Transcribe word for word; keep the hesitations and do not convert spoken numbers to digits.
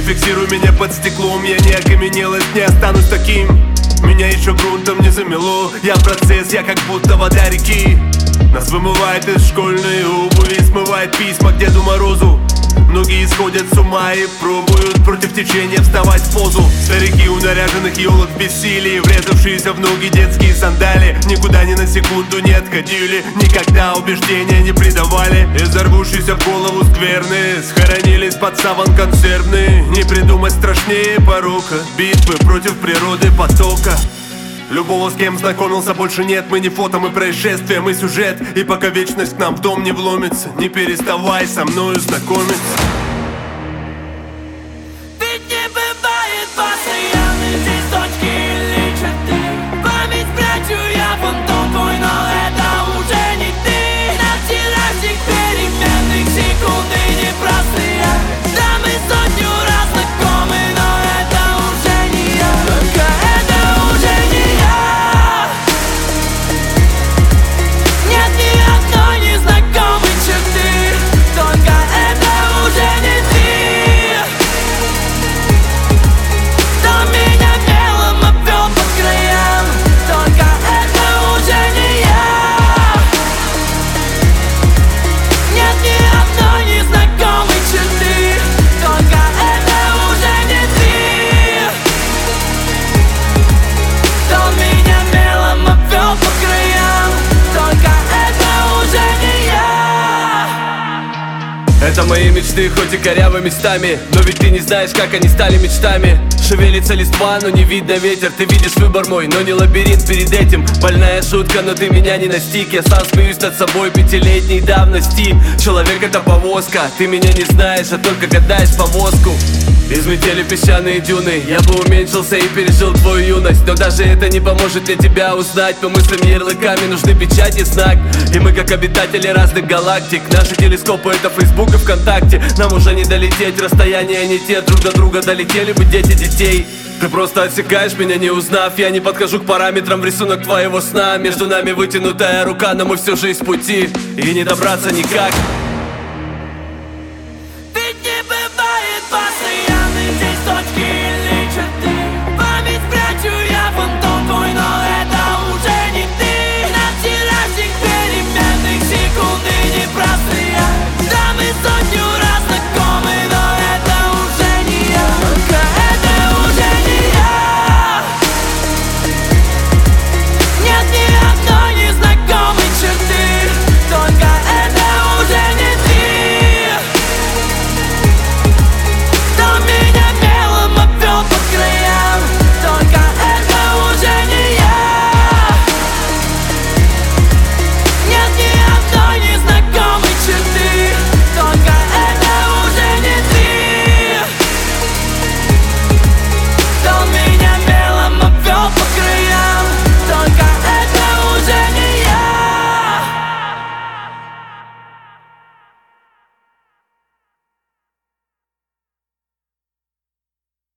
фиксируй меня под стеклом. Я не окаменелость, не останусь таким. Меня еще грунтом не замело. Я процесс, я как будто вода реки. Нас вымывает из школьной обуви, смывает письма к Деду Морозу. Многие сходят с ума и пробуют против течения вставать в позу. Старики у наряженных елок в бессилии, врезавшиеся в ноги детские сандали, никуда ни на секунду не отходили, никогда убеждения не предавали. И взорвавшиеся в голову скверны схоронились под саван консервный. Не придумать страшнее порока, битвы против природы потока. Любого, с кем знакомился, больше нет. Мы не фото, мы происшествия, мы сюжет. И пока вечность к нам в дом не вломится, не переставай со мною знакомиться. Ведь не бывает постоянной здесь точки или черты. Память прячу я, фантом твой, но это уже не ты. На вчерашних переменных секунды непростые. Да, мы сотню раз знакомы, но это уже не я. Только это уже не я. Нет ни одной незнакомой черты. Только это уже не ты. Кто меня мелом обвел по краям. Только это уже не я. Нет ни одной незнакомой черты. Только это уже не ты. Кто меня мелом обвел по краям. Только это уже не я. Это мои мечты, хоть и корявы местами, но ведь ты не знаешь, как они стали мечтами. Шевелится листва, но не видно ветер. Ты видишь выбор мой, но не лабиринт перед этим. Больная шутка, но ты меня не настиг. Я сам смеюсь над собой пятилетней давности. Человек — это повозка, ты меня не знаешь, а только гадаешь повозку. Излетели песчаные дюны, я бы уменьшился и пережил твою юность. Но даже это не поможет мне тебя узнать. По мыслям и ярлыками нужны печать и знак. И мы как обитатели разных галактик. Наши телескопы — это Facebook и ВКонтакте. Нам уже не долететь, расстояния не те. Друг до друга долетели бы дети детей. Ты просто отсекаешь меня, не узнав. Я не подхожу к параметрам в рисунок твоего сна. Между нами вытянутая рука, но мы все же из пути. И не добраться никак.